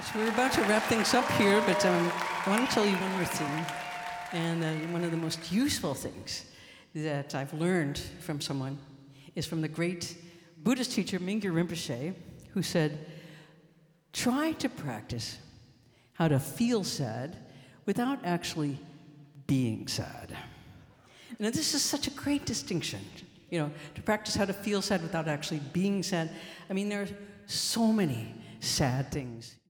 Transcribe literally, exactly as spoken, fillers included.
much. We're about to wrap things up here, but um, I want to tell you one more thing. And uh, one of the most useful things that I've learned from someone is from the great Buddhist teacher Mingyur Rinpoche, who said, try to practice how to feel sad without actually being sad. Now, this is such a great distinction, you know, to practice how to feel sad without actually being sad. I mean, there are so many sad things.